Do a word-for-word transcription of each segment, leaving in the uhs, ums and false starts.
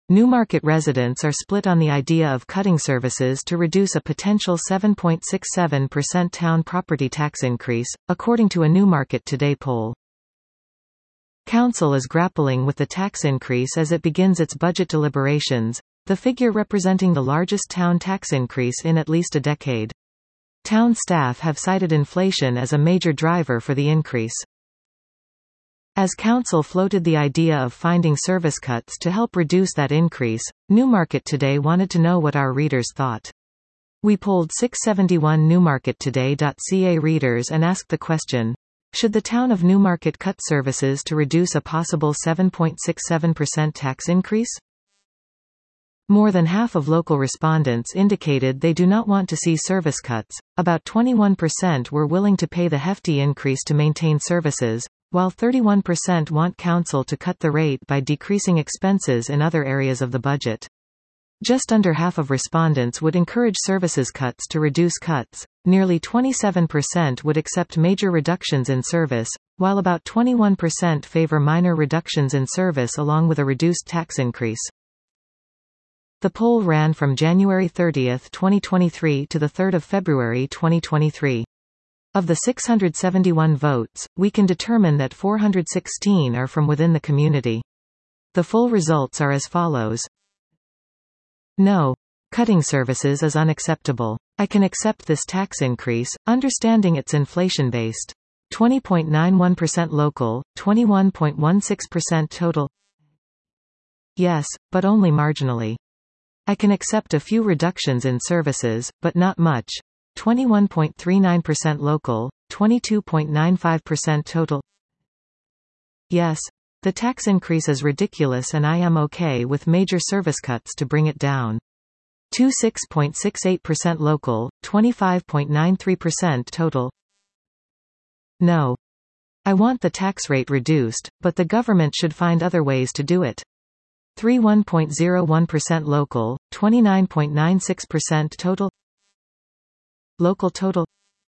Newmarket residents are split on the idea of cutting services to reduce a potential seven point six seven percent town property tax increase, according to a Newmarket Today poll. Council is grappling with the tax increase as it begins its budget deliberations, the figure representing the largest town tax increase in at least a decade. Town staff have cited inflation as a major driver for the increase. As Council floated the idea of finding service cuts to help reduce that increase, Newmarket Today wanted to know what our readers thought. We polled six hundred seventy-one newmarket today dot c a readers and asked the question, should the town of Newmarket cut services to reduce a possible seven point six seven percent tax increase? More than half of local respondents indicated they do not want to see service cuts, about twenty-one percent were willing to pay the hefty increase to maintain services, while thirty-one percent want Council to cut the rate by decreasing expenses in other areas of the budget. Just under half of respondents would encourage services cuts to reduce cuts, nearly twenty-seven percent would accept major reductions in service, while about twenty-one percent favor minor reductions in service along with a reduced tax increase. The poll ran from January thirtieth twenty twenty-three to the third of February twenty twenty-three. Of the six hundred seventy-one votes, we can determine that four hundred sixteen are from within the community. The full results are as follows. No. Cutting services is unacceptable. I can accept this tax increase, understanding it's inflation-based. twenty point nine one percent local, twenty-one point one six percent total. Yes, but only marginally. I can accept a few reductions in services, but not much. twenty-one point three nine percent local, twenty-two point nine five percent total. Yes. The tax increase is ridiculous and I am okay with major service cuts to bring it down. twenty-six point six eight percent local, twenty-five point nine three percent total. No. I want the tax rate reduced, but the government should find other ways to do it. thirty-one point zero one percent local, twenty-nine point nine six percent total. Local total.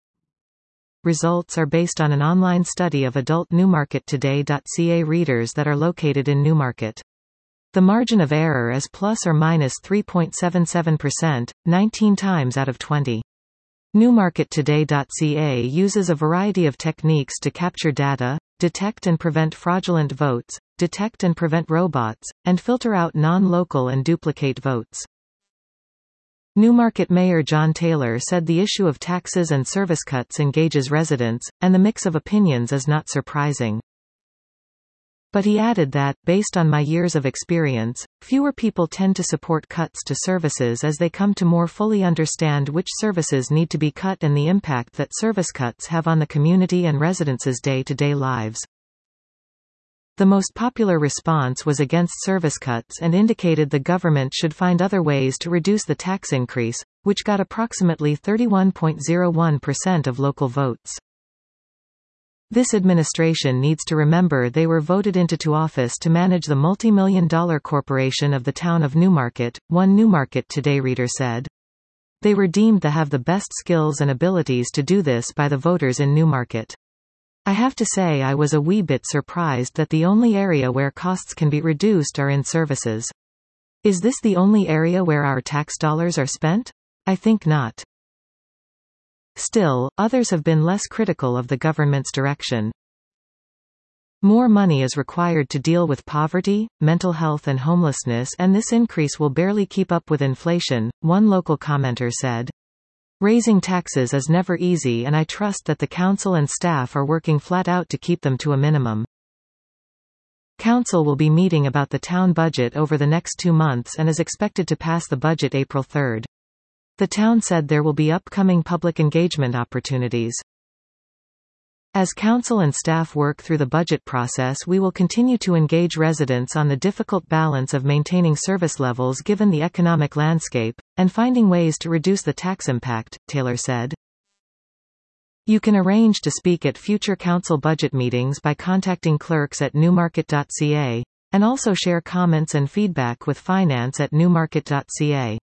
Results are based on an online study of adult Newmarket Today dot c a readers that are located in Newmarket. The margin of error is plus or minus three point seven seven percent, nineteen times out of twenty. Newmarket Today dot c a uses a variety of techniques to capture data, detect and prevent fraudulent votes, detect and prevent robots, and filter out non-local and duplicate votes. Newmarket Mayor John Taylor said the issue of taxes and service cuts engages residents, and the mix of opinions is not surprising. But he added that, based on my years of experience, fewer people tend to support cuts to services as they come to more fully understand which services need to be cut and the impact that service cuts have on the community and residents' day-to-day lives. The most popular response was against service cuts and indicated the government should find other ways to reduce the tax increase, which got approximately thirty-one point zero one percent of local votes. This administration needs to remember they were voted into to office to manage the multi-million dollar corporation of the town of Newmarket, one Newmarket Today reader said. They were deemed to have the best skills and abilities to do this by the voters in Newmarket. I have to say I was a wee bit surprised that the only area where costs can be reduced are in services. Is this the only area where our tax dollars are spent? I think not. Still, others have been less critical of the government's direction. More money is required to deal with poverty, mental health and homelessness, and this increase will barely keep up with inflation, one local commenter said. Raising taxes is never easy and I trust that the council and staff are working flat out to keep them to a minimum. Council will be meeting about the town budget over the next two months and is expected to pass the budget April third. The town said there will be upcoming public engagement opportunities. As council and staff work through the budget process, we will continue to engage residents on the difficult balance of maintaining service levels given the economic landscape, and finding ways to reduce the tax impact, Taylor said. You can arrange to speak at future council budget meetings by contacting clerks at newmarket dot c a, and also share comments and feedback with finance at newmarket dot c a.